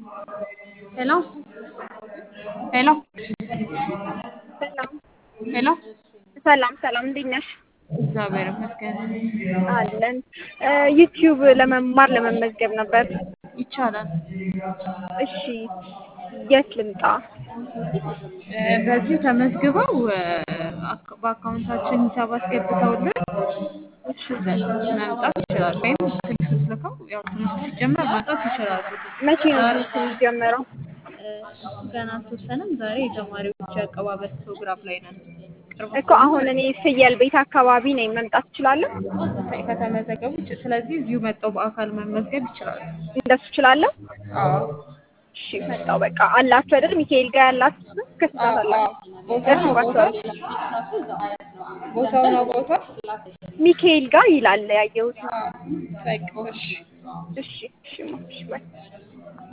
ሄሎ ሄሎ ሰላም ሄሎ ሰላም ሰላም፣ እንዴት ነሽ? እግዚአብሔር ይመስገን። አለን። ዩቲዩብ ለመማር ለመመዝገብ ነበር። ይቻላል። እሺ፣ የት ልምጣ? በዚህ ተመዝግበው በአካውንታችን ሂሳብ አስገብተውልን እሺ፣ መምጣት ይችላል። ወይም ስልክ ልከው ያው ትምህርት ሲጀመር መምጣት ይችላሉ። መቼ ነው ትምህርት የሚጀመረው? እሱ ገና አልተወሰነም። ዛሬ የተማሪዎች የአቀባበል ፕሮግራም ላይ ነን። ቅርብ እኮ ከሆኑ አሁን እኔ ፍየል ቤት አካባቢ ነኝ፣ መምጣት እችላለሁ? ከተመዘገቡ ስለዚህ እዚሁ መጥተው በአካል መመዝገብ ይችላሉ። እንደሱ እችላለሁ? አዎ እሺ፣ መጣው በቃ። አላችሁ አይደል? ሚካኤል ጋር ያላችሁ እስከ ስንት ሰዓት አዎ አላችሁ? ቦታውን ደርሱባችኋል? አውቀውታል። ቦታውን አውቀውታል። ሚካኤል ጋር ይላል ያየሁት። በቃ እሺ። እሺ እሺ፣ እሺ፣ ባይ